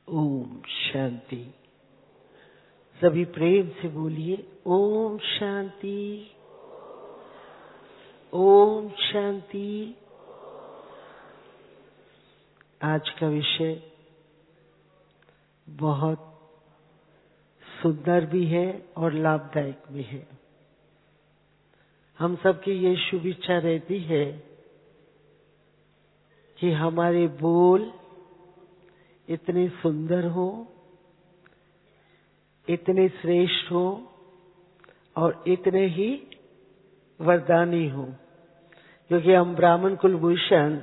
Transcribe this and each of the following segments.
ओम शांति। सभी प्रेम से बोलिए ओम शांति, ओम शांति। आज का विषय बहुत सुंदर भी है और लाभदायक भी है। हम सबकी ये शुभ इच्छा रहती है कि हमारे बोल इतने सुंदर हो, इतने श्रेष्ठ हो और इतने ही वरदानी हो, क्योंकि हम ब्राह्मण कुलभूषण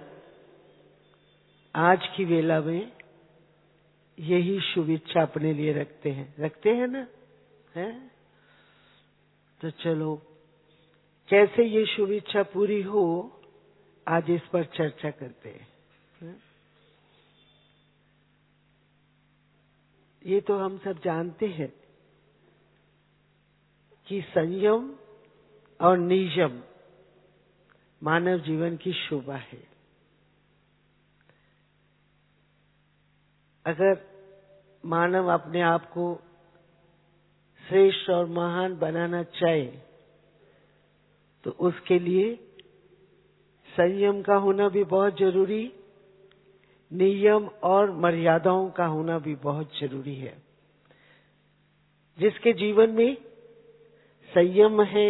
आज की वेला में यही शुभ इच्छा अपने लिए रखते हैं ना, है? तो चलो कैसे ये शुभ इच्छा पूरी हो, आज इस पर चर्चा करते हैं। ये तो हम सब जानते हैं कि संयम और नियम मानव जीवन की शोभा है। अगर मानव अपने आप को श्रेष्ठ और महान बनाना चाहे तो उसके लिए संयम का होना भी बहुत जरूरी, नियम और मर्यादाओं का होना भी बहुत जरूरी है। जिसके जीवन में संयम है,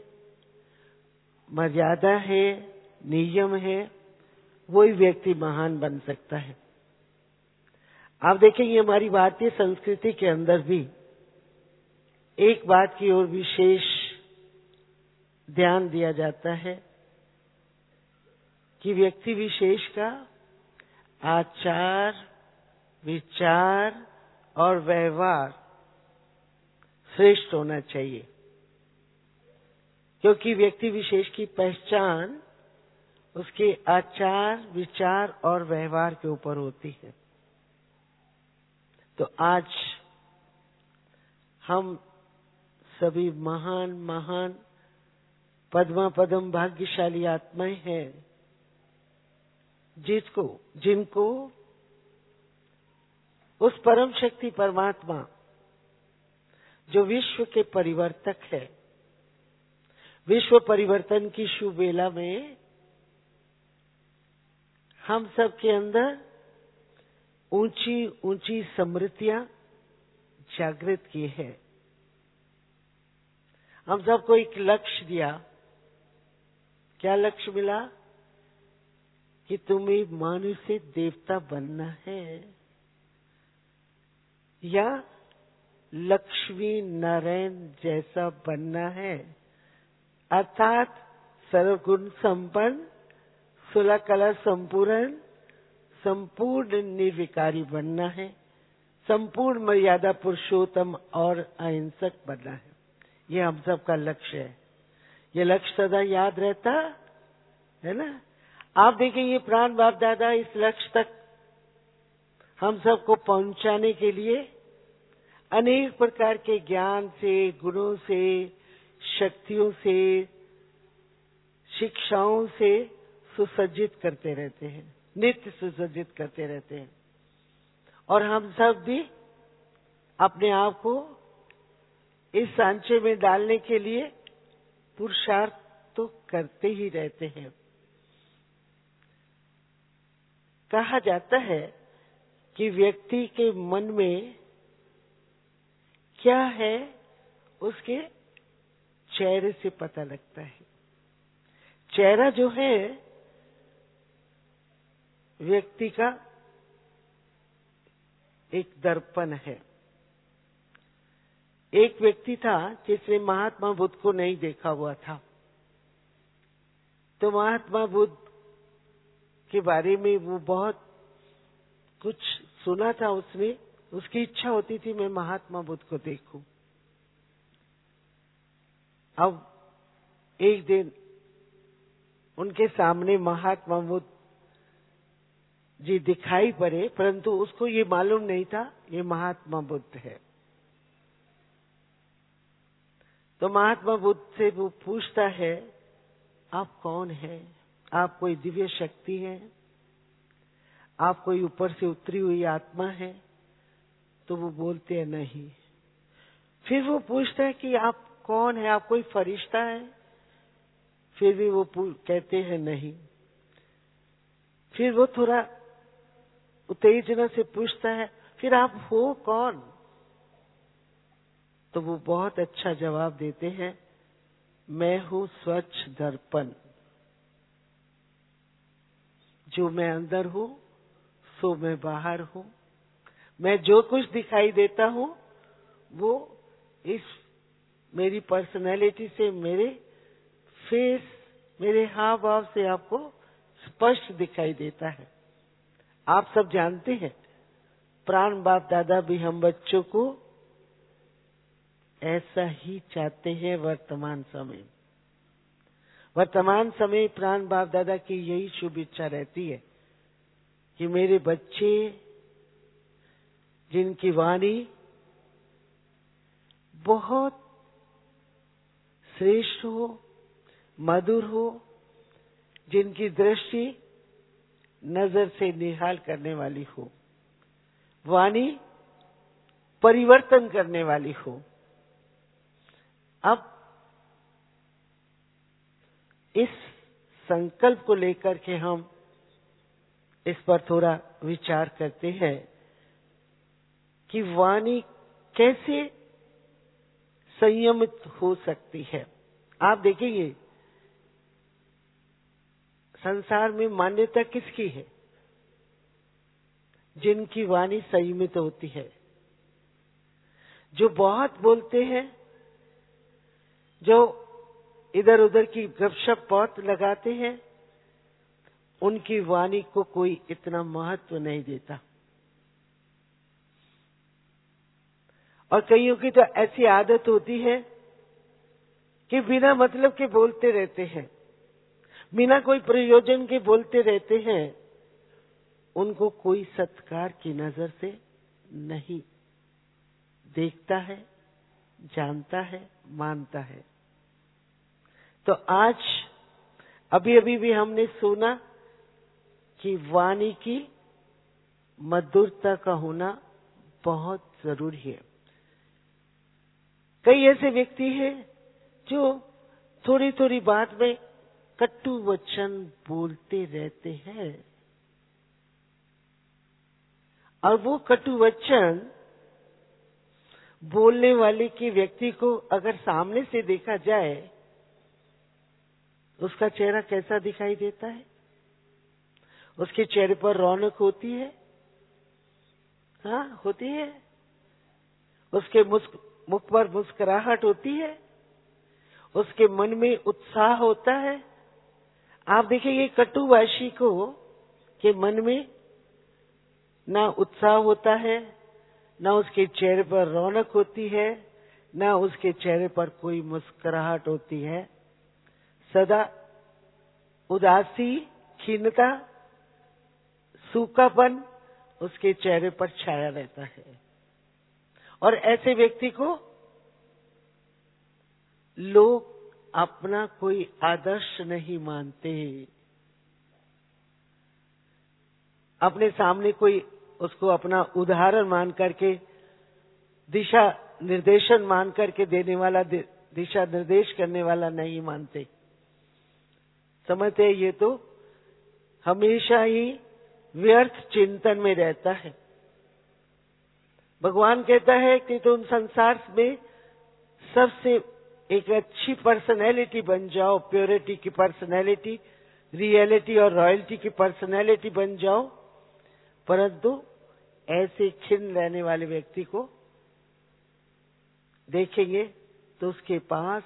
मर्यादा है, नियम है, वही व्यक्ति महान बन सकता है। आप देखेंगे हमारी भारतीय संस्कृति के अंदर भी एक बात की ओर विशेष ध्यान दिया जाता है कि व्यक्ति विशेष का आचार, विचार और व्यवहार श्रेष्ठ होना चाहिए, क्योंकि व्यक्ति विशेष की पहचान उसके आचार, विचार और व्यवहार के ऊपर होती है। तो आज हम सभी महान महान पद्म भाग्यशाली आत्माएं हैं जिनको उस परम शक्ति परमात्मा जो विश्व के परिवर्तक है, विश्व परिवर्तन की शुभ वेला में हम सब के अंदर ऊंची ऊंची समृद्धियां जागृत की है। हम सबको एक लक्ष्य दिया। क्या लक्ष्य मिला? कि तुम्हें मानुष से देवता बनना है या लक्ष्मी नारायण जैसा बनना है, अर्थात सर्वगुण संपन्न, 16 कला संपूर्ण, संपूर्ण निर्विकारी बनना है, संपूर्ण मर्यादा पुरुषोत्तम और अहिंसक बनना है। ये हम सबका लक्ष्य है। ये लक्ष्य सदा याद रहता है ना। आप देखें ये प्राण बाप दादा इस लक्ष्य तक हम सबको पहुंचाने के लिए अनेक प्रकार के ज्ञान से, गुणों से, शक्तियों से, शिक्षाओं से सुसज्जित करते रहते हैं, नित्य सुसज्जित करते रहते हैं। और हम सब भी अपने आप को इस सांचे में डालने के लिए पुरुषार्थ तो करते ही रहते हैं। कहा जाता है कि व्यक्ति के मन में क्या है उसके चेहरे से पता लगता है। चेहरा जो है व्यक्ति का एक दर्पण है। एक व्यक्ति था जिसने महात्मा बुद्ध को नहीं देखा हुआ था, तो महात्मा बुद्ध के बारे में वो बहुत कुछ सुना था उसने। उसकी इच्छा होती थी मैं महात्मा बुद्ध को देखूं। अब एक दिन उनके सामने महात्मा बुद्ध जी दिखाई पड़े, परंतु उसको ये मालूम नहीं था ये महात्मा बुद्ध है। तो महात्मा बुद्ध से वो पूछता है, आप कौन है? आप कोई दिव्य शक्ति है? आप कोई ऊपर से उतरी हुई आत्मा है? तो वो बोलते हैं नहीं। फिर वो पूछता है कि आप कौन है, आप कोई फरिश्ता है? फिर भी वो कहते हैं नहीं। फिर वो थोड़ा उत्तेजना से पूछता है, फिर आप हो कौन? तो वो बहुत अच्छा जवाब देते हैं, मैं हूं स्वच्छ दर्पण। जो मैं अंदर हूं सो मैं बाहर हूं। मैं जो कुछ दिखाई देता हूं वो इस मेरी पर्सनैलिटी से, मेरे फेस, मेरे हाव भाव से आपको स्पष्ट दिखाई देता है। आप सब जानते हैं, प्राण बाप दादा भी हम बच्चों को ऐसा ही चाहते हैं। वर्तमान समय प्राण बाप दादा की यही शुभ इच्छा रहती है कि मेरे बच्चे, जिनकी वाणी बहुत श्रेष्ठ हो, मधुर हो, जिनकी दृष्टि नजर से निहाल करने वाली हो, वाणी परिवर्तन करने वाली हो। अब इस संकल्प को लेकर के हम इस पर थोड़ा विचार करते हैं कि वाणी कैसे संयमित हो सकती है। आप देखेंगे संसार में मान्यता किसकी है? जिनकी वाणी संयमित होती है। जो बहुत बोलते हैं, जो इधर उधर की गपशप बहुत लगाते हैं, उनकी वाणी को कोई इतना महत्व नहीं देता। और कईयों की तो ऐसी आदत होती है कि बिना मतलब के बोलते रहते हैं, बिना कोई प्रयोजन के बोलते रहते हैं। उनको कोई सत्कार की नजर से नहीं देखता है, जानता है, मानता है। तो आज अभी अभी भी हमने सुना कि वाणी की मधुरता का होना बहुत जरूरी है। कई ऐसे व्यक्ति हैं जो थोड़ी थोड़ी बात में कटु वचन बोलते रहते हैं, और वो कटु वचन बोलने वाले के व्यक्ति को अगर सामने से देखा जाए, उसका चेहरा कैसा दिखाई देता है? उसके चेहरे पर रौनक होती है? हाँ, होती है। उसके मुख पर मुस्कुराहट होती है? उसके मन में उत्साह होता है? आप देखिए, कटुभाषी को के मन में ना उत्साह होता है, ना उसके चेहरे पर रौनक होती है, ना उसके चेहरे पर कोई मुस्कुराहट होती है। सदा उदासी, खिन्नता, सूखापन उसके चेहरे पर छाया रहता है। और ऐसे व्यक्ति को लोग अपना कोई आदर्श नहीं मानते। अपने सामने कोई उसको अपना उदाहरण मान करके, दिशा निर्देशन मान करके देने वाला, दिशा निर्देश करने वाला नहीं मानते। समझते हैं ये तो हमेशा ही व्यर्थ चिंतन में रहता है। भगवान कहता है कि तुम संसार में सबसे एक अच्छी पर्सनैलिटी बन जाओ, प्योरिटी की पर्सनैलिटी, रियलिटी और रॉयल्टी की पर्सनैलिटी बन जाओ, परंतु ऐसे खिन्न रहने वाले व्यक्ति को देखेंगे तो उसके पास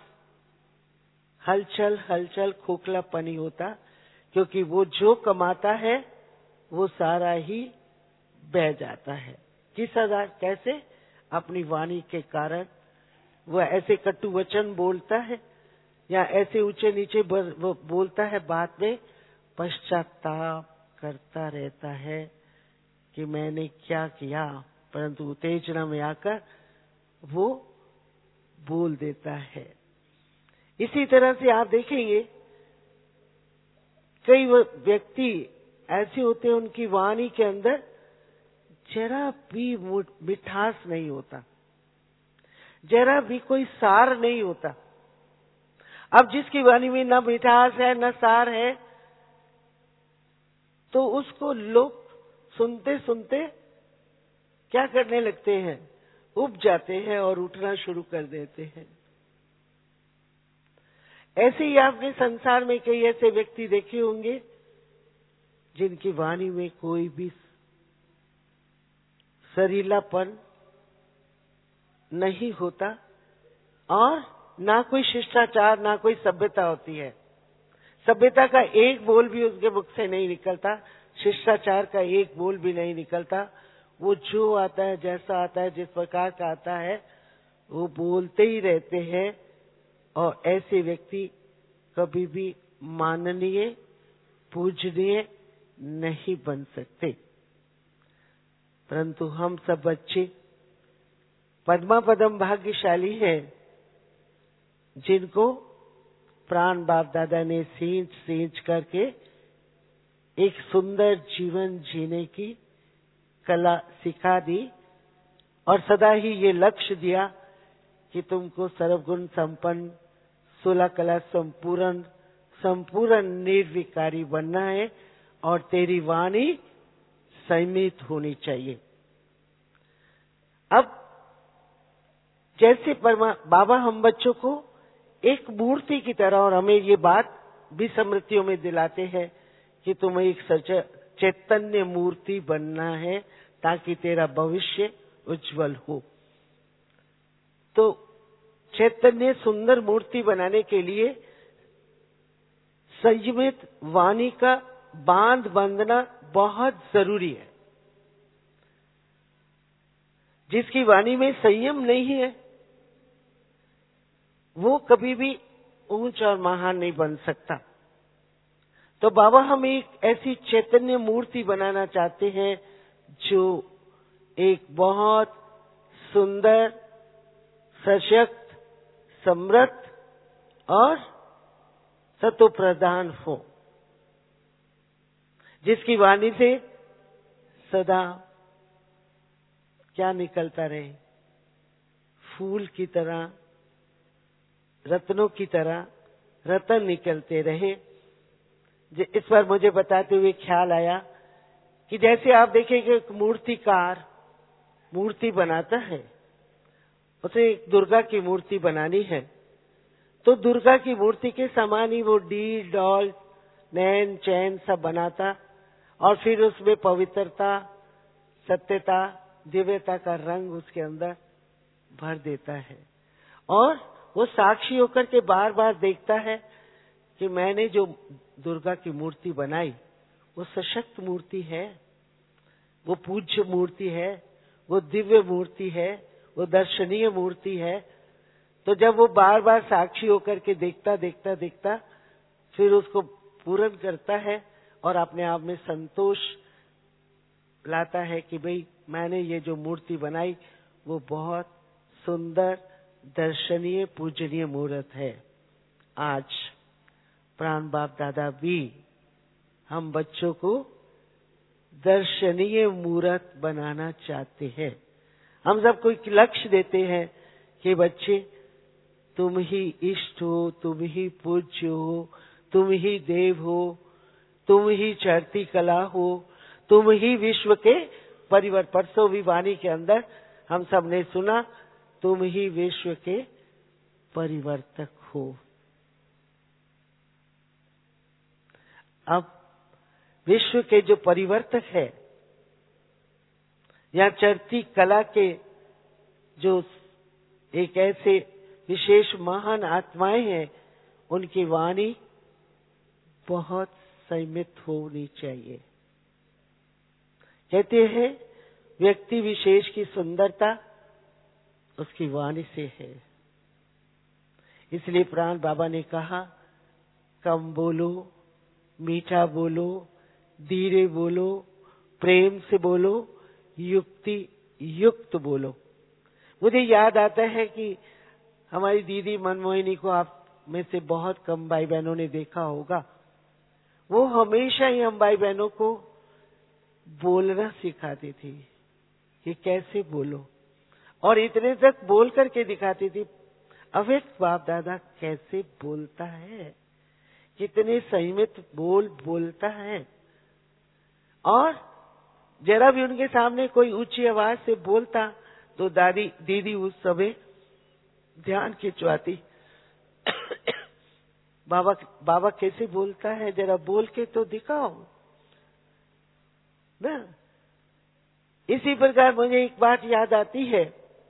हलचल खोखलापनी होता, क्योंकि वो जो कमाता है वो सारा ही बह जाता है। किस आधार, कैसे? अपनी वाणी के कारण वो ऐसे कटु वचन बोलता है या ऐसे ऊंचे नीचे वो बोलता है, बात में पश्चाताप करता रहता है कि मैंने क्या किया, परंतु उत्तेजना में आकर वो बोल देता है। इसी तरह से आप देखेंगे कई व्यक्ति ऐसे होते हैं, उनकी वाणी के अंदर जरा भी मिठास नहीं होता, जरा भी कोई सार नहीं होता। अब जिसकी वाणी में न मिठास है न सार है, तो उसको लोग सुनते सुनते क्या करने लगते हैं, उब जाते हैं और उठना शुरू कर देते हैं। ऐसे ही आपने संसार में कई ऐसे व्यक्ति देखे होंगे जिनकी वाणी में कोई भी सरीलापन नहीं होता और ना कोई शिष्टाचार, ना कोई सभ्यता होती है। सभ्यता का एक बोल भी उसके मुख से नहीं निकलता, शिष्टाचार का एक बोल भी नहीं निकलता। वो जो आता है, जैसा आता है, जिस प्रकार का आता है, वो बोलते ही रहते हैं। और ऐसे व्यक्ति कभी भी माननीय, पूजनीय नहीं बन सकते। परंतु हम सब बच्चे पद्मा पदम भाग्यशाली हैं, जिनको प्राण बाप दादा ने सींच करके एक सुंदर जीवन जीने की कला सिखा दी और सदा ही ये लक्ष्य दिया कि तुमको सर्वगुण संपन्न, 16 कला संपूर्ण निर्विकारी बनना है और तेरी वाणी संयमित होनी चाहिए। अब जैसे बाबा हम बच्चों को एक मूर्ति की तरह, और हमें ये बात भी स्मृतियों में दिलाते हैं कि तुम्हें एक चैतन्य मूर्ति बनना है ताकि तेरा भविष्य उज्जवल हो। तो चैतन्य सुंदर मूर्ति बनाने के लिए संयमित वाणी का बांध बांधना बहुत जरूरी है। जिसकी वाणी में संयम नहीं है, वो कभी भी ऊंच और महान नहीं बन सकता। तो बाबा हम एक ऐसी चैतन्य मूर्ति बनाना चाहते हैं जो एक बहुत सुंदर, सशक्त, समृद्ध और सत्व प्रधान हो, जिसकी वाणी से सदा क्या निकलता रहे, फूल की तरह, रत्नों की तरह रतन निकलते रहे। इस पर मुझे बताते हुए ख्याल आया कि जैसे आप देखेंगे एक मूर्तिकार मूर्ति बनाता है, उसे एक दुर्गा की मूर्ति बनानी है, तो दुर्गा की मूर्ति के समान ही वो डील डॉल नैन चैन सब बनाता और फिर उसमें पवित्रता, सत्यता, दिव्यता का रंग उसके अंदर भर देता है। और वो साक्षी होकर के बार बार देखता है कि मैंने जो दुर्गा की मूर्ति बनाई वो सशक्त मूर्ति है, वो पूज्य मूर्ति है, वो दिव्य मूर्ति है, वो दर्शनीय मूर्ति है। तो जब वो बार बार साक्षी होकर के देखता फिर उसको पूर्ण करता है और अपने आप में संतोष लाता है कि भाई मैंने ये जो मूर्ति बनाई वो बहुत सुंदर, दर्शनीय, पूजनीय मूर्त है। आज प्राण बाप दादा भी हम बच्चों को दर्शनीय मूर्त बनाना चाहते हैं। हम सबको एक लक्ष्य देते हैं कि बच्चे तुम ही इष्ट हो, तुम ही पूज्य हो, तुम ही देव हो, तुम ही चढ़ती कला हो, तुम ही विश्व के परिवर्तक। परसों भी वाणी के अंदर हम सब ने सुना, तुम ही विश्व के परिवर्तक हो। अब विश्व के जो परिवर्तक है या चढ़ती कला के जो एक ऐसे विशेष महान आत्माएं हैं, उनकी वाणी बहुत संयमित होनी चाहिए। कहते हैं व्यक्ति विशेष की सुंदरता उसकी वाणी से है। इसलिए प्राण बाबा ने कहा, कम बोलो, मीठा बोलो, धीरे बोलो, प्रेम से बोलो, युक्ति युक्त बोलो। मुझे याद आता है कि हमारी दीदी मनमोहिनी को आप में से बहुत कम भाई बहनों ने देखा होगा, वो हमेशा ही हम भाई बहनों को बोलना सिखाती थी। कि कैसे बोलो, और इतने तक बोल करके दिखाती थी। अव्यक्त बाप दादा कैसे बोलता है, कितने संयमित बोलता है। और जरा भी उनके सामने कोई ऊंची आवाज से बोलता तो दीदी उस समय ध्यान खिंचवाती। बाबा कैसे बोलता है, जरा बोल के तो दिखाओ ना। इसी प्रकार मुझे एक बात याद आती है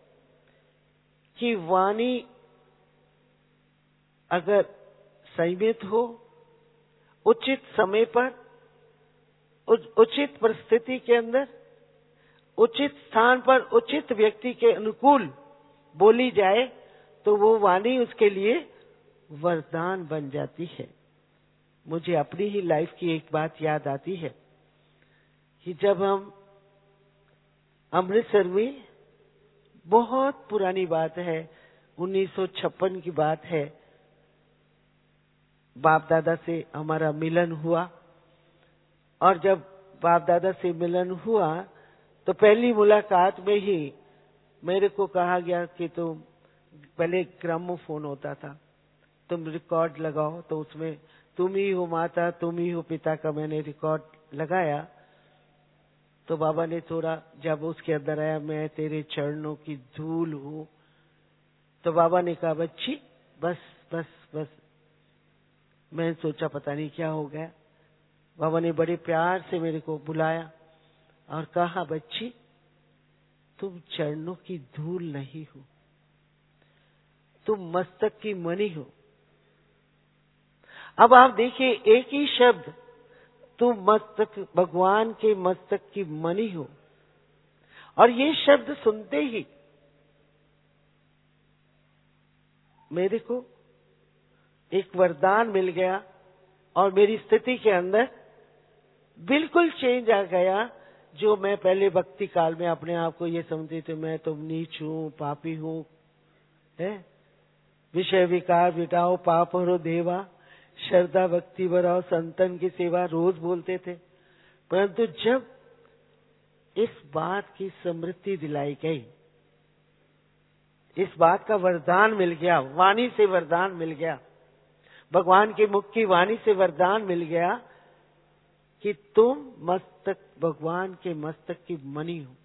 कि वाणी अगर संयमित हो, उचित समय पर, उचित परिस्थिति के अंदर, उचित स्थान पर, उचित व्यक्ति के अनुकूल बोली जाए, तो वो वाणी उसके लिए वरदान बन जाती है। मुझे अपनी ही लाइफ की एक बात याद आती है कि जब हम अमृतसर में, बहुत पुरानी बात है, 1956 की बात है, बाप दादा से हमारा मिलन हुआ। और जब बाप दादा से मिलन हुआ तो पहली मुलाकात में ही मेरे को कहा गया कि तुम, पहले ग्रामोफोन होता था, तुम रिकॉर्ड लगाओ। तो उसमें तुम ही हो माता, तुम ही हो पिता का मैंने रिकॉर्ड लगाया। तो बाबा ने थोड़ा, जब उसके अंदर आया, मैं तेरे चरणों की धूल हूं, तो बाबा ने कहा बच्ची बस बस बस। मैंने सोचा पता नहीं क्या हो गया। बाबा ने बड़े प्यार से मेरे को बुलाया और कहा बच्ची तुम चरणों की धूल नहीं हो, तुम मस्तक की मणि हो। अब आप देखिए, एक ही शब्द, तुम मस्तक, भगवान के मस्तक की मणि हो। और ये शब्द सुनते ही मेरे को एक वरदान मिल गया और मेरी स्थिति के अंदर बिल्कुल चेंज आ गया। जो मैं पहले भक्ति काल में अपने आप को ये समझती थी, मैं तो नीच हूं, पापी हूं, है, विषय विकार मिटाओ, पाप हरो देवा, श्रद्धा भक्ति बढ़ाओ, संतन की सेवा, रोज बोलते थे। परंतु जब इस बात की स्मृति दिलाई गई, इस बात का वरदान मिल गया, वाणी से वरदान मिल गया, भगवान के मुख की वाणी से वरदान मिल गया कि तुम मस्तक, भगवान के मस्तक की मणि हो।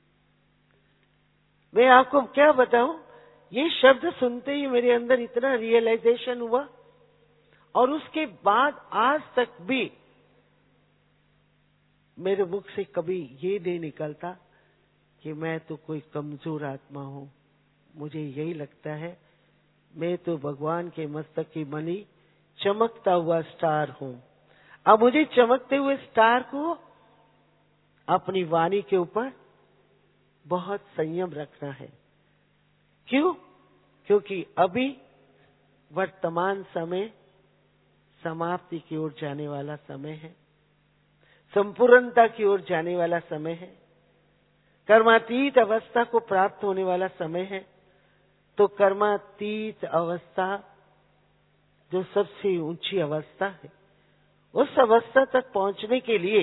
मैं आपको क्या बताऊं, ये शब्द सुनते ही मेरे अंदर इतना रियलाइजेशन हुआ। और उसके बाद आज तक भी मेरे मुख से कभी ये नहीं निकलता कि मैं तो कोई कमजोर आत्मा हूं। मुझे यही लगता है मैं तो भगवान के मस्तक की मणि, चमकता हुआ स्टार हूं। अब मुझे चमकते हुए स्टार को अपनी वाणी के ऊपर बहुत संयम रखना है। क्यों? क्योंकि अभी वर्तमान समय समाप्ति की ओर जाने वाला समय है, संपूर्णता की ओर जाने वाला समय है, कर्मातीत अवस्था को प्राप्त होने वाला समय है। तो कर्मातीत अवस्था जो सबसे ऊंची अवस्था है, उस अवस्था तक पहुंचने के लिए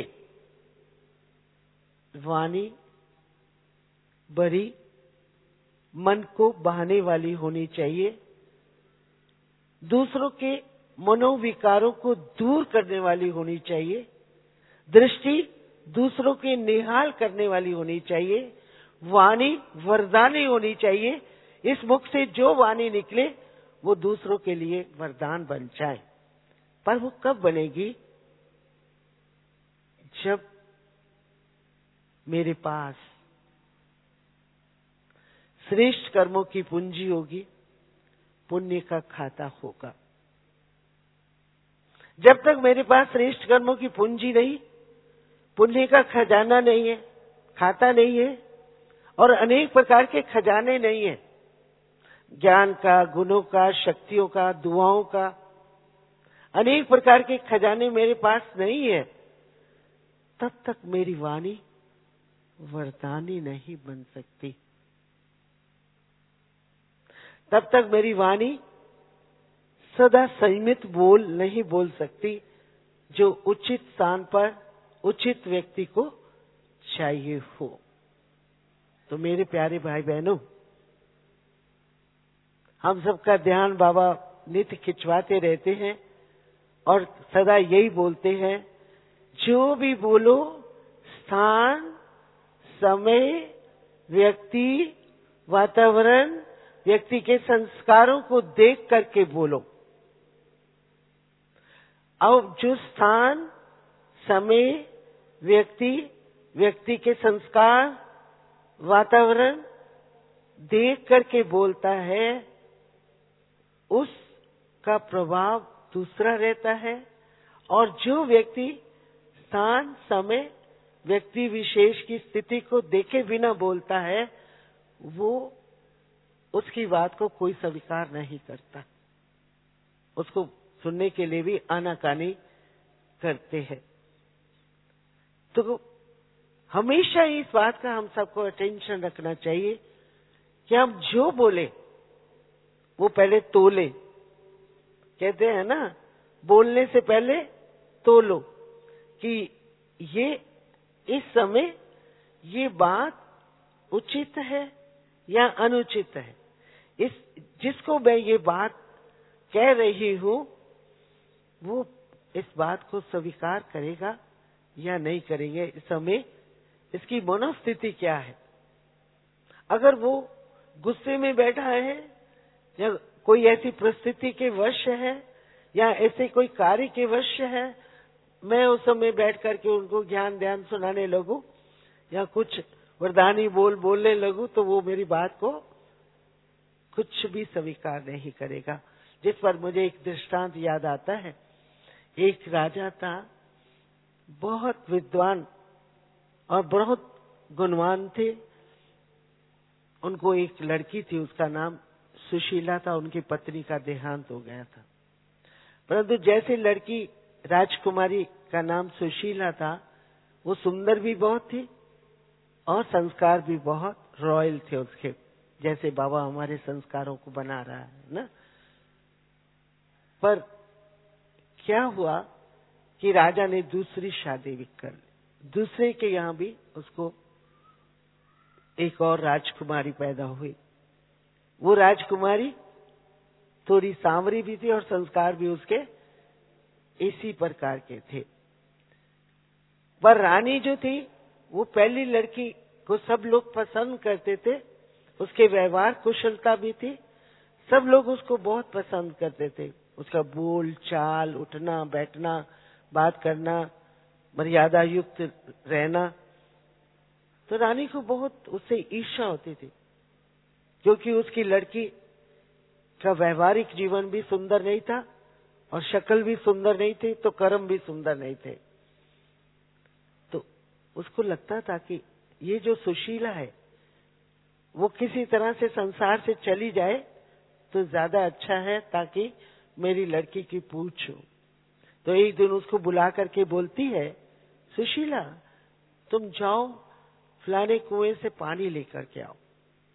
वाणी बड़ी मन को बहाने वाली होनी चाहिए, दूसरों के मनोविकारों को दूर करने वाली होनी चाहिए, दृष्टि दूसरों के निहाल करने वाली होनी चाहिए, वाणी वरदानी होनी चाहिए। इस मुख से जो वाणी निकले वो दूसरों के लिए वरदान बन जाए। पर वो कब बनेगी? जब मेरे पास श्रेष्ठ कर्मों की पूंजी होगी, पुण्य का खाता होगा। जब तक मेरे पास श्रेष्ठ कर्मों की पूंजी नहीं, पुण्य का खजाना नहीं है, खाता नहीं है, और अनेक प्रकार के खजाने नहीं है, ज्ञान का, गुणों का, शक्तियों का, दुआओं का, अनेक प्रकार के खजाने मेरे पास नहीं है, तब तक मेरी वाणी वरदानी नहीं बन सकती। तब तक मेरी वाणी सदा संयमित बोल नहीं बोल सकती, जो उचित स्थान पर उचित व्यक्ति को चाहिए हो। तो मेरे प्यारे भाई बहनों, हम सबका ध्यान बाबा नित्य खिंचवाते रहते हैं और सदा यही बोलते हैं, जो भी बोलो स्थान, समय, व्यक्ति, वातावरण, व्यक्ति के संस्कारों को देख करके बोलो। अब जो स्थान, समय, व्यक्ति के संस्कार, वातावरण देख करके बोलता है, उसका प्रभाव दूसरा रहता है। और जो व्यक्ति स्थान, समय, व्यक्ति विशेष की स्थिति को देखे बिना बोलता है, वो उसकी बात को कोई स्वीकार नहीं करता, उसको सुनने के लिए भी आनाकानी करते हैं। तो हमेशा इस बात का हम सबको अटेंशन रखना चाहिए कि हम जो बोले वो पहले तोले। कहते हैं ना, बोलने से पहले तोलो कि ये इस समय ये बात उचित है या अनुचित है। जिसको मैं ये बात कह रही हूं वो इस बात को स्वीकार करेगा या नहीं करेंगे। इस समय इसकी मनोस्थिति क्या है। अगर वो गुस्से में बैठा है या कोई ऐसी परिस्थिति के वश है या ऐसे कोई कार्य के वश है, मैं उस समय बैठ करके उनको ज्ञान ध्यान सुनाने लगूं या कुछ वरदानी बोलने लगूं, तो वो मेरी बात को कुछ भी स्वीकार नहीं करेगा। जिस पर मुझे एक दृष्टांत याद आता है। एक राजा था, बहुत विद्वान और बहुत गुणवान थे। उनको एक लड़की थी, उसका नाम सुशीला था। उनकी पत्नी का देहांत हो गया था, परंतु जैसे लड़की राजकुमारी का नाम सुशीला था, वो सुंदर भी बहुत थी और संस्कार भी बहुत रॉयल थे उसके, जैसे बाबा हमारे संस्कारों को बना रहा है ना। पर क्या हुआ कि राजा ने दूसरी शादी भी कर ली। दूसरे के यहाँ भी उसको एक और राजकुमारी पैदा हुई। वो राजकुमारी थोड़ी सांवरी भी थी और संस्कार भी उसके इसी प्रकार के थे। पर रानी जो थी, वो पहली लड़की को सब लोग पसंद करते थे। उसके व्यवहार कुशलता भी थी, सब लोग उसको बहुत पसंद करते थे। उसका बोल चाल, उठना बैठना, बात करना, मर्यादा युक्त रहना। तो रानी को बहुत उससे ईर्ष्या होती थी, क्योंकि उसकी लड़की का व्यवहारिक जीवन भी सुंदर नहीं था और शक्ल भी सुंदर नहीं थी, तो कर्म भी सुंदर नहीं थे। तो उसको लगता था कि ये जो सुशीला है वो किसी तरह से संसार से चली जाए तो ज्यादा अच्छा है, ताकि मेरी लड़की की पूछ हो। तो एक दिन उसको बुला करके बोलती है, सुशीला तुम जाओ फलाने कुएं से पानी लेकर के आओ।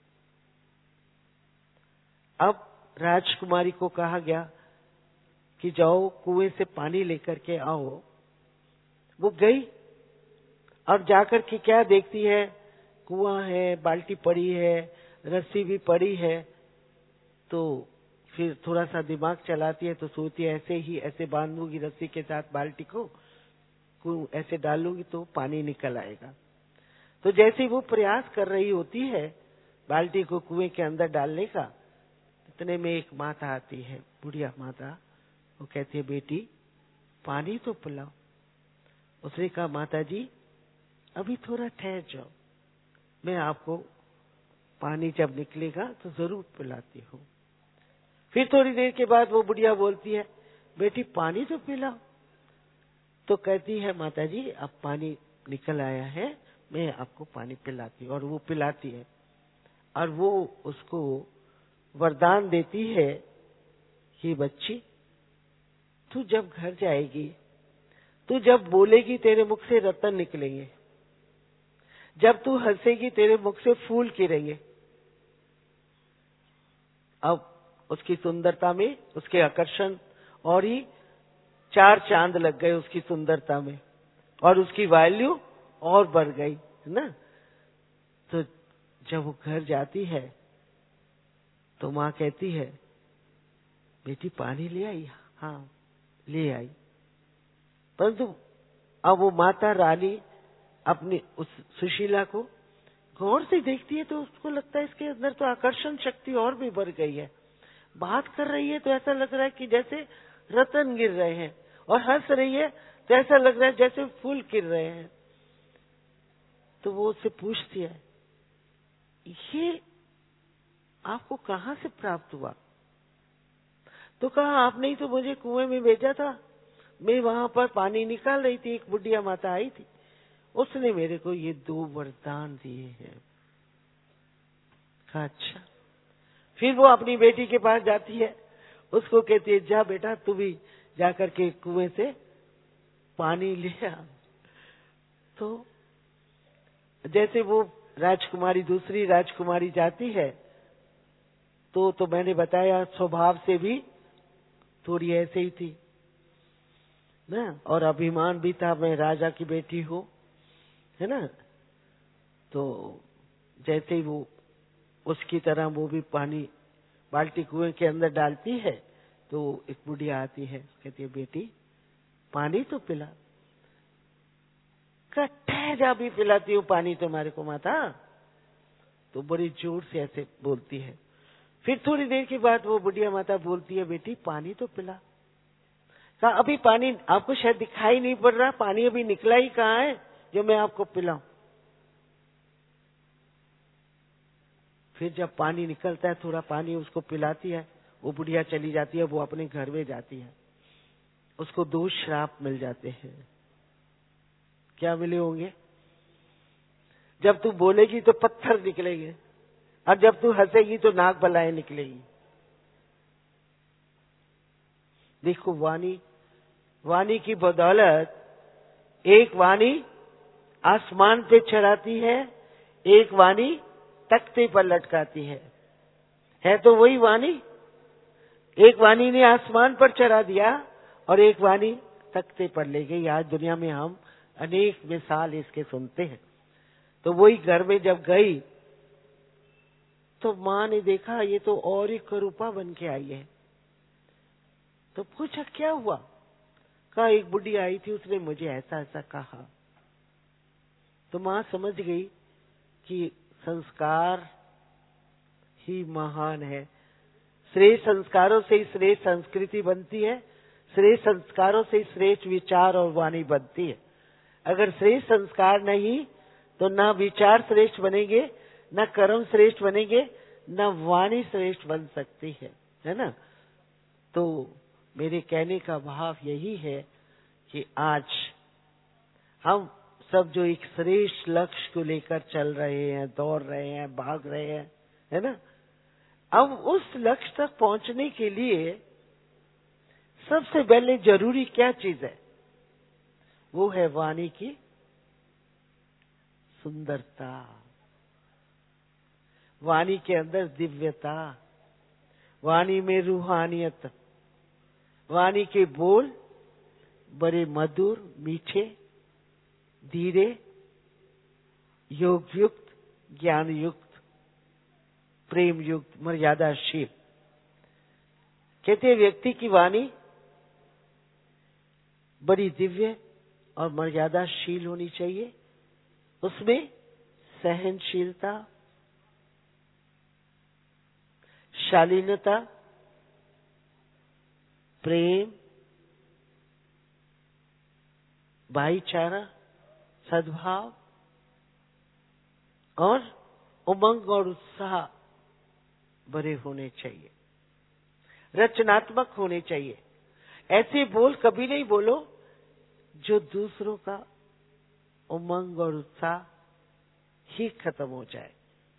अब राजकुमारी को कहा गया कि जाओ कुएं से पानी लेकर के आओ। वो गई और जाकर के क्या देखती है, कुआं है, बाल्टी पड़ी है, रस्सी भी पड़ी है। तो फिर थोड़ा सा दिमाग चलाती है, तो सोचती है ऐसे बांधूंगी रस्सी के साथ बाल्टी को, ऐसे डालूंगी तो पानी निकल आएगा। तो जैसे वो प्रयास कर रही होती है बाल्टी को कुएं के अंदर डालने का, इतने में एक माता आती है, बुढ़िया माता। वो कहती है, बेटी पानी तो पिलाओ। उसने कहा, माता जी अभी थोड़ा ठहर जाओ, मैं आपको पानी जब निकलेगा तो जरूर पिलाती हूँ। फिर थोड़ी देर के बाद वो बुढ़िया बोलती है, बेटी पानी तो पिलाओ। तो कहती है, माता जी अब पानी निकल आया है, मैं आपको पानी पिलाती हूँ। और वो पिलाती है और वो उसको वरदान देती है कि बच्ची तू जब घर जाएगी, तू जब बोलेगी तेरे मुख से रत्न निकलेंगे, जब तू हंसेगी तेरे मुख से फूल गिरेंगे। अब उसकी सुंदरता में, उसके आकर्षण और ही 4 चांद लग गए उसकी सुंदरता में, और उसकी वैल्यू और बढ़ गई, है ना। तो जब वो घर जाती है तो माँ कहती है, बेटी पानी ले आई? हाँ ले आई। परंतु अब वो माता रानी अपनी उस सुशीला को गौर से देखती है तो उसको लगता है इसके अंदर तो आकर्षण शक्ति और भी बढ़ गई है। बात कर रही है तो ऐसा लग रहा है कि जैसे रतन गिर रहे हैं, और हंस रही है तो ऐसा लग रहा है जैसे फूल गिर रहे हैं। तो वो उससे पूछती है, ये आपको कहाँ से प्राप्त हुआ? तो कहा, आपने ही तो मुझे कुएं में भेजा था, मैं वहां पर पानी निकाल रही थी, एक बुढ़िया माता आई थी, उसने मेरे को ये 2 वरदान दिए हैं। कहा अच्छा। फिर वो अपनी बेटी के पास जाती है, उसको कहती है, जा बेटा तू भी जाकर के कुएं से पानी ले आ। तो जैसे वो राजकुमारी, दूसरी राजकुमारी जाती है तो मैंने बताया स्वभाव से भी थोड़ी ऐसे ही थी ना, और अभिमान भी था, मैं राजा की बेटी हूँ, है ना। तो जैसे ही वो उसकी तरह वो भी पानी बाल्टी कुएं के अंदर डालती है तो एक बुढ़िया आती है, कहती है, बेटी पानी तो पिला। ठहरा भी पिलाती हूँ पानी तुम्हारे को माता। तो बड़ी जोर से ऐसे बोलती है। फिर थोड़ी देर के बाद वो बुढ़िया माता बोलती है, बेटी पानी तो पिला। कहा, अभी पानी आपको शायद दिखाई नहीं पड़ रहा, पानी अभी निकला ही कहाँ है जो मैं आपको पिलाऊं। फिर जब पानी निकलता है, थोड़ा पानी उसको पिलाती है, वो बुढ़िया चली जाती है, वो अपने घर में जाती है। उसको 2 श्राप मिल जाते हैं। क्या मिले होंगे? जब तू बोलेगी तो पत्थर निकलेंगे, और जब तू हंसेगी तो नाक बलाएं निकलेगी। देखो, वाणी की बदौलत एक वाणी आसमान पे चढ़ाती है, एक वाणी तख्ते पर लटकाती है तो वही वाणी। एक वाणी ने आसमान पर चढ़ा दिया और एक वाणी तख्ते पर ले गई। आज दुनिया में हम अनेक मिसाल इसके सुनते हैं। तो वही घर में जब गई तो माँ ने देखा ये तो और ही करूपा बन के आई है। तो पूछा क्या हुआ? कहा, एक बुढ़ी आई थी, उसने मुझे ऐसा ऐसा कहा। तो माँ समझ गई कि संस्कार ही महान है। श्रेष्ठ संस्कारों से ही श्रेष्ठ संस्कृति बनती है, श्रेष्ठ संस्कारों से ही श्रेष्ठ विचार और वाणी बनती है। अगर श्रेष्ठ संस्कार नहीं तो ना विचार श्रेष्ठ बनेंगे, ना कर्म श्रेष्ठ बनेंगे, ना वाणी श्रेष्ठ बन सकती है ना। तो मेरे कहने का भाव यही है कि आज हम सब जो एक श्रेष्ठ लक्ष्य को लेकर चल रहे हैं, दौड़ रहे हैं, भाग रहे हैं, है ना। अब उस लक्ष्य तक पहुंचने के लिए सबसे पहले जरूरी क्या चीज है? वो है वाणी की सुंदरता, वाणी के अंदर दिव्यता, वाणी में रूहानियत, वाणी के बोल बड़े मधुर, मीठे, धीरे, योग युक्त, ज्ञान युक्त, प्रेम युक्त, मर्यादाशील। कहते हैं व्यक्ति की वाणी बड़ी दिव्य और मर्यादाशील होनी चाहिए। उसमें सहनशीलता, शालीनता, प्रेम, भाईचारा, सद्भाव और उमंग और उत्साह भरे होने चाहिए। रचनात्मक होने चाहिए। ऐसे बोल कभी नहीं बोलो जो दूसरों का उमंग और उत्साह ही खत्म हो जाए,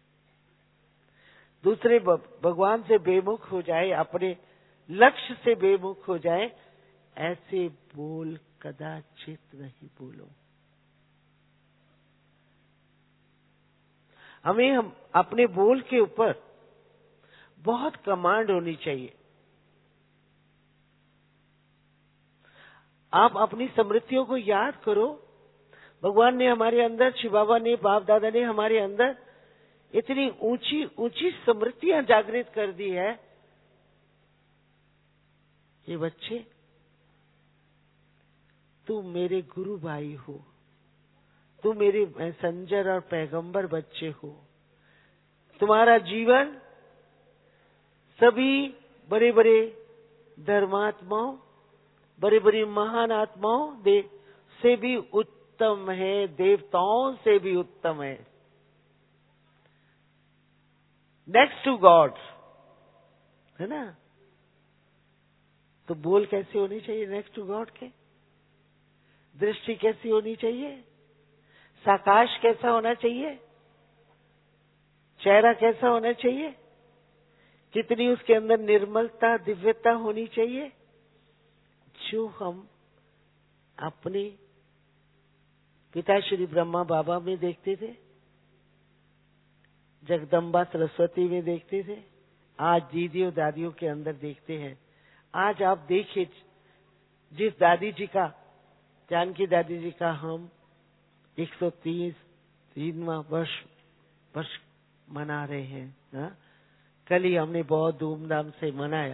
दूसरे भगवान से बेमुख हो जाए, अपने लक्ष्य से बेमुख हो जाए। ऐसे बोल कदाचित नहीं बोलो। हम अपने बोल के ऊपर बहुत कमांड होनी चाहिए। आप अपनी स्मृतियों को याद करो। भगवान ने हमारे अंदर, शिव बाबा ने, बाप दादा ने हमारे अंदर इतनी ऊंची ऊंची स्मृतियां जागृत कर दी है। ये बच्चे, तू मेरे गुरु भाई हो, तू मेरे मैसेंजर और पैगंबर बच्चे हो। तुम्हारा जीवन सभी बड़े बड़े धर्मात्माओं, बड़े बड़े महान आत्माओं से भी उत्तम है, देवताओं से भी उत्तम है। नेक्स्ट टू गॉड, है ना? तो बोल कैसे होनी चाहिए नेक्स्ट टू गॉड के? दृष्टि कैसी होनी चाहिए? साकाश कैसा होना चाहिए? चेहरा कैसा होना चाहिए? कितनी उसके अंदर निर्मलता, दिव्यता होनी चाहिए, जो हम अपने पिता श्री ब्रह्मा बाबा में देखते थे, जगदम्बा सरस्वती में देखते थे, आज दीदियों दादियों के अंदर देखते हैं। आज आप देखिए, जिस दादी जी का, जानकी दादी जी का हम 130वां वर्ष मना रहे हैं। हा? कल ही हमने बहुत धूमधाम से मनाया।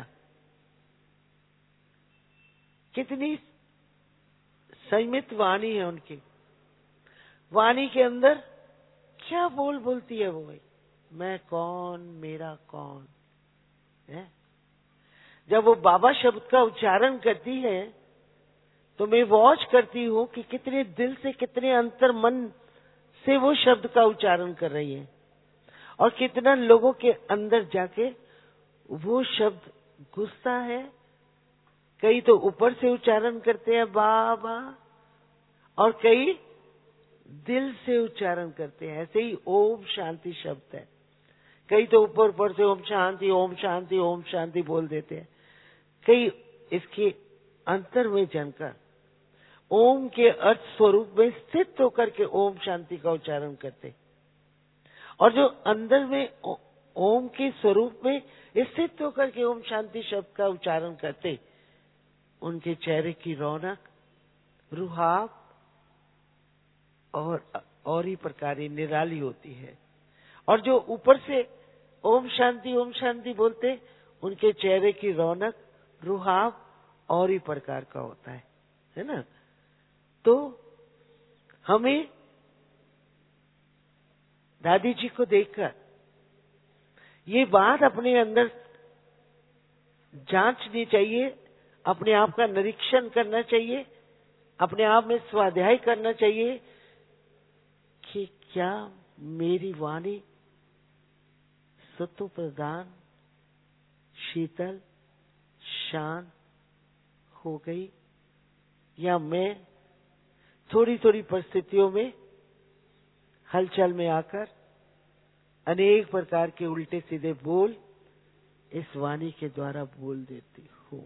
कितनी संयमित वाणी है उनकी। वाणी के अंदर क्या बोलती है वो भाई? मैं कौन, मेरा कौन है? जब वो बाबा शब्द का उच्चारण करती है तो मैं वॉच करती हूँ कि कितने दिल से, कितने अंतर मन से वो शब्द का उच्चारण कर रही है, और कितना लोगों के अंदर जाके वो शब्द घुसता है। कई तो ऊपर से उच्चारण करते हैं बाबा, और कई दिल से उच्चारण करते हैं। ऐसे ही ओम शांति शब्द है, कई तो ऊपर से ओम शांति, ओम शांति, ओम शांति बोल देते हैं। कई इसके अंतर में जानकर ओम के अर्थ स्वरूप में स्थित होकर के ओम शांति का उच्चारण करते, और जो अंदर में ओम के स्वरूप में स्थित होकर के ओम शांति शब्द का उच्चारण करते, उनके चेहरे की रौनक, रुहाब और ही प्रकार निराली होती है। और जो ऊपर से ओम शांति बोलते, उनके चेहरे की रौनक, रुहाब और ही प्रकार का होता है ना? तो हमें दादी जी को देखकर ये बात अपने अंदर जांचनी चाहिए, अपने आप का निरीक्षण करना चाहिए, अपने आप में स्वाध्याय करना चाहिए कि क्या मेरी वाणी सत्व प्रदान, शीतल, शांत हो गई, या मैं थोड़ी थोड़ी परिस्थितियों में, हलचल में आकर अनेक प्रकार के उल्टे सीधे बोल इस वाणी के द्वारा बोल देती हूं।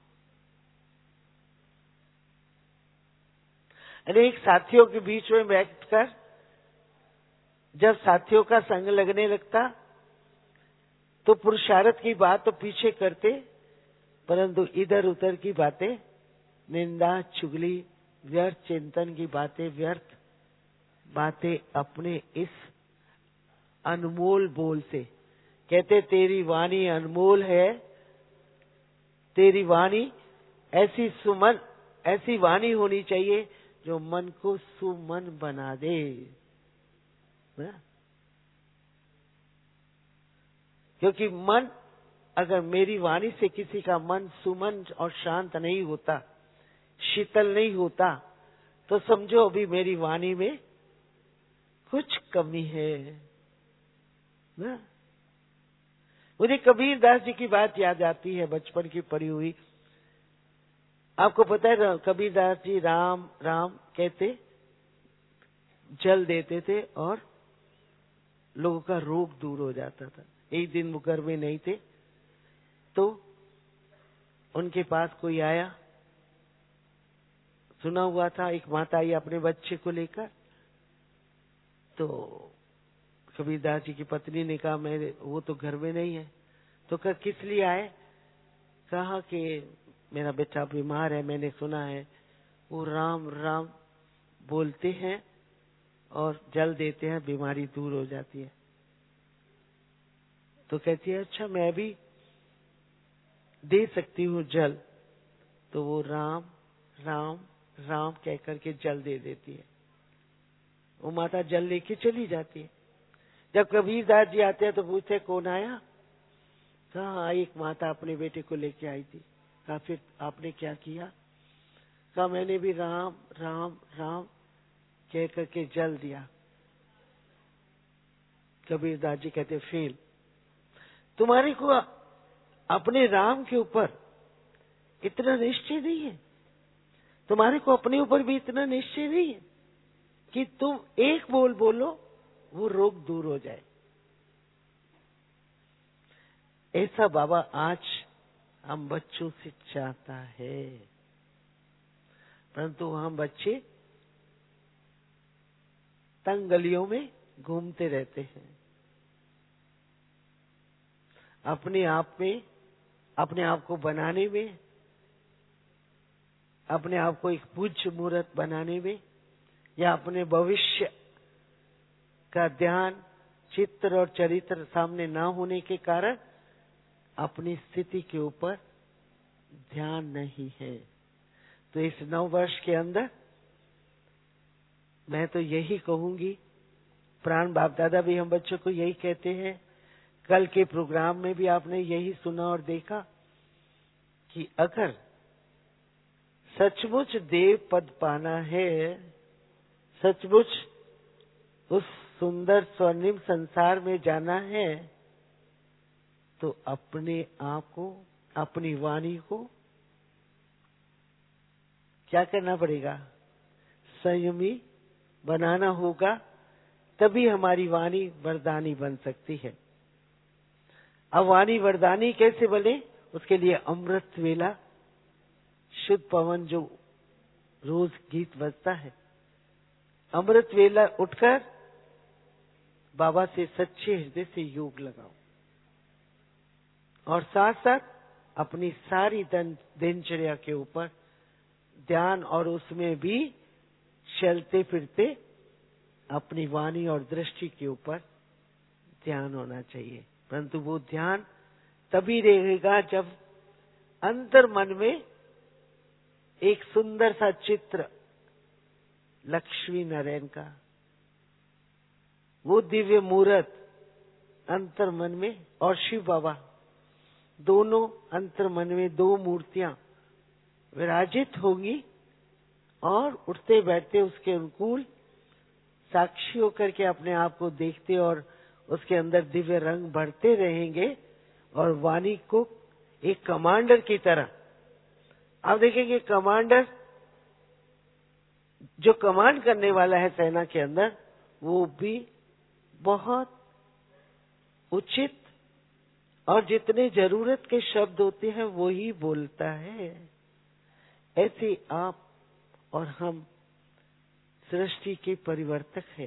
अनेक साथियों के बीच में बैठकर जब साथियों का संग लगने लगता तो पुरुषार्थ की बात तो पीछे करते, परंतु इधर उधर की बातें, निंदा, चुगली, व्यर्थ चिंतन की बातें, व्यर्थ बातें अपने इस अनमोल बोल से कहते, तेरी वाणी अनमोल है, तेरी वाणी ऐसी सुमन, ऐसी वाणी होनी चाहिए जो मन को सुमन बना दे। क्योंकि मन, अगर मेरी वाणी से किसी का मन सुमन और शांत नहीं होता, शीतल नहीं होता, तो समझो अभी मेरी वाणी में कुछ कमी है ना? मुझे कबीर दास जी की बात याद आती है, बचपन की पढ़ी हुई। आपको पता है कबीर दास जी राम राम कहते, जल देते थे और लोगों का रोग दूर हो जाता था। एक दिन वो घर में नहीं थे तो उनके पास कोई आया, सुना हुआ था एक माता आई अपने बच्चे को लेकर, तो कबीरदास जी की पत्नी ने कहा वो तो घर में नहीं है। तो कहा किस लिए आए? कहा कि मेरा बेटा बीमार है, मैंने सुना है वो राम राम बोलते हैं और जल देते हैं, बीमारी दूर हो जाती है। तो कहती है अच्छा मैं भी दे सकती हूँ जल। तो वो राम राम राम कह करके जल दे देती है। वो माता जल लेके चली जाती है। जब कबीरदास जी आते हैं तो पूछते कौन आया? कहा एक माता अपने बेटे को लेके आई थी। कहा फिर आपने क्या किया? कहा मैंने भी राम राम राम कह करके जल दिया। कबीरदास जी कहते फेल, तुम्हारे को अपने राम के ऊपर इतना निश्चय नहीं है, तुम्हारे को अपने ऊपर भी इतना निश्चय नहीं है कि तुम एक बोल बोलो वो रोग दूर हो जाए। ऐसा बाबा आज हम बच्चों से चाहता है, परंतु हम बच्चे तंग गलियों में घूमते रहते हैं। अपने आप में, अपने आप को बनाने में, अपने आप को एक पूज्य मूर्त बनाने में, या अपने भविष्य का ध्यान, चित्र और चरित्र सामने ना होने के कारण अपनी स्थिति के ऊपर ध्यान नहीं है। तो इस 9 वर्ष के अंदर मैं तो यही कहूंगी, प्राण बाप दादा भी हम बच्चों को यही कहते हैं। कल के प्रोग्राम में भी आपने यही सुना और देखा कि अगर सचमुच देव पद पाना है, सचमुच उस सुंदर स्वर्णिम संसार में जाना है, तो अपने आप को, अपनी वाणी को क्या करना पड़ेगा? संयमी बनाना होगा, तभी हमारी वाणी वरदानी बन सकती है। अब वाणी वरदानी कैसे बने? उसके लिए अमृत वेला, शुद्ध पवन जो रोज गीत बजता है, अमृत वेला उठकर बाबा से सच्चे हृदय से योग लगाओ, और साथ साथ अपनी सारी दिनचर्या के ऊपर ध्यान, और उसमें भी चलते फिरते अपनी वाणी और दृष्टि के ऊपर ध्यान होना चाहिए। परंतु वो ध्यान तभी रहेगा जब अंतर मन में एक सुंदर सा चित्र लक्ष्मी नारायण का, वो दिव्य मूर्त अंतर मन में, और शिव बाबा, दोनों अंतर मन में 2 मूर्तियां विराजित होंगी, और उठते बैठते उसके अनुकूल साक्षी होकर के अपने आप को देखते और उसके अंदर दिव्य रंग बढ़ते रहेंगे। और वाणी को एक कमांडर की तरह आप देखेंगे, कमांडर जो कमांड करने वाला है सेना के अंदर, वो भी बहुत उचित और जितने जरूरत के शब्द होते हैं वो ही बोलता है। ऐसे आप और हम सृष्टि के परिवर्तक हैं,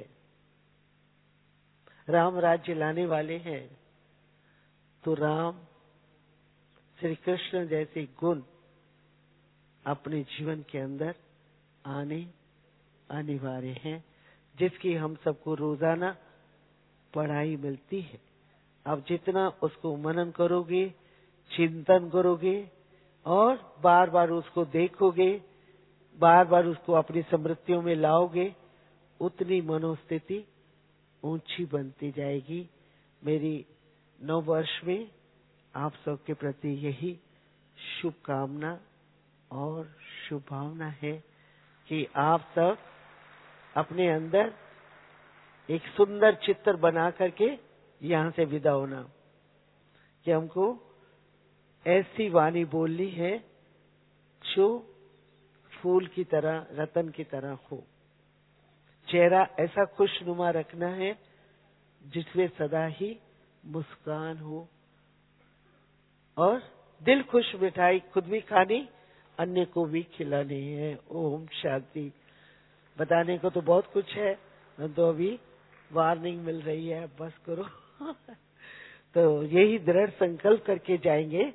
राम राज्य लाने वाले हैं। तो राम श्री कृष्ण जैसे गुण अपने जीवन के अंदर आने अनिवार्य हैं, जिसकी हम सबको रोजाना पढ़ाई मिलती है। आप जितना उसको मनन करोगे, चिंतन करोगे, और बार बार उसको देखोगे, बार बार उसको अपनी स्मृतियों में लाओगे, उतनी मनोस्थिति ऊंची बनती जाएगी। मेरी 9 वर्ष में आप सबके प्रति यही शुभकामना और शुभभावना है कि आप सब अपने अंदर एक सुंदर चित्र बना करके यहाँ से विदा होना, कि हमको ऐसी वाणी बोलनी है जो फूल की तरह, रतन की तरह हो। चेहरा ऐसा खुशनुमा रखना है जिसमें सदा ही मुस्कान हो, और दिल खुश मिठाई खुद भी खानी, अन्य को भी खिलानी है। ओम शांति। बताने को तो बहुत कुछ है, तो अभी वार्निंग मिल रही है, बस करो। तो यही दृढ़ संकल्प करके जाएंगे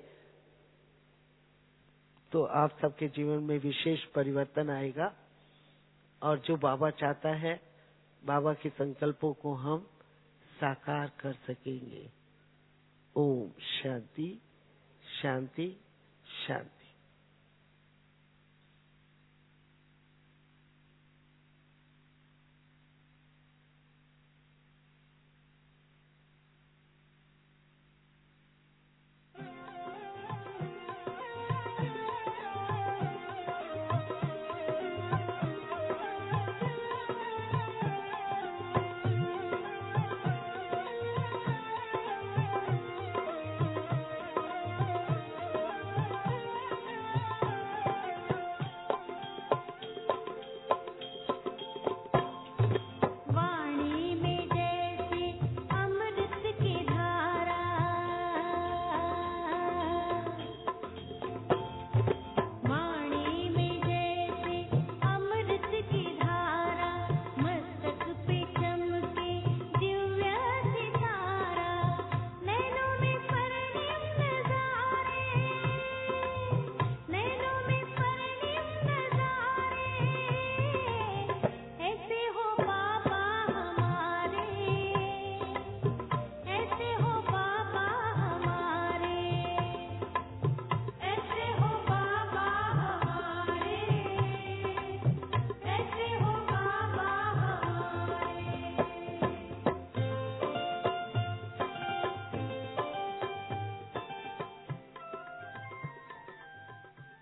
तो आप सबके जीवन में विशेष परिवर्तन आएगा, और जो बाबा चाहता है, बाबा के संकल्पों को हम साकार कर सकेंगे। ओम शांति शांति शांति।